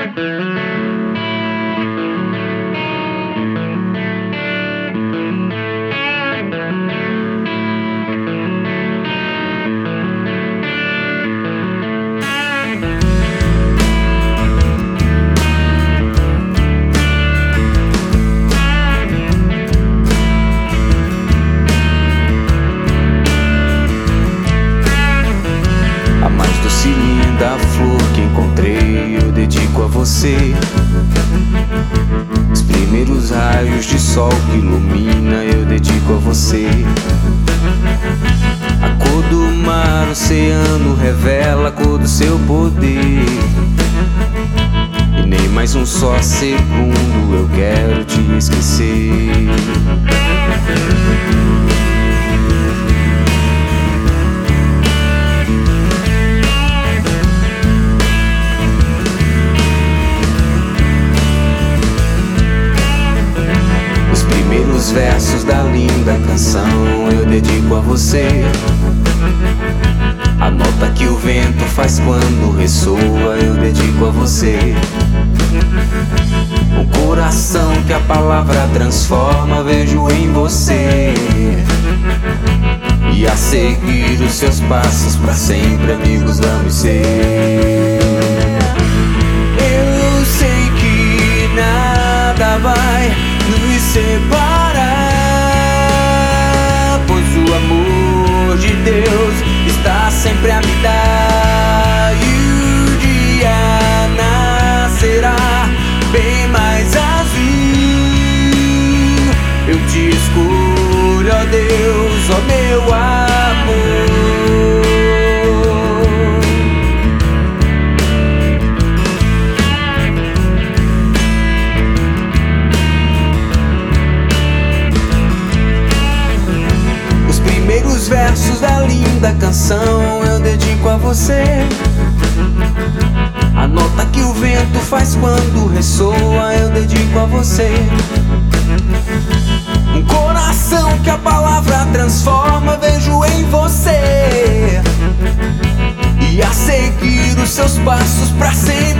Da flor que encontrei, eu dedico a você. Os primeiros raios de sol que ilumina, eu dedico a você. A cor do mar, oceano, revela a cor do seu poder. E nem mais um só segundo eu quero te esquecer. Os versos da linda canção eu dedico a você. A nota que o vento faz quando ressoa eu dedico a você. O coração que a palavra transforma vejo em você. E a seguir os seus passos pra sempre amigos vamos ser. Eu sei que nada vai nos separar, pois o amor de Deus está sempre a me dar. E o dia nascerá bem mais azul. Eu te escolho, ó Deus, ó meu amor. Os versos da linda canção eu dedico a você. A nota que o vento faz quando ressoa eu dedico a você. Um coração que a palavra transforma vejo em você. E a seguir os seus passos pra sempre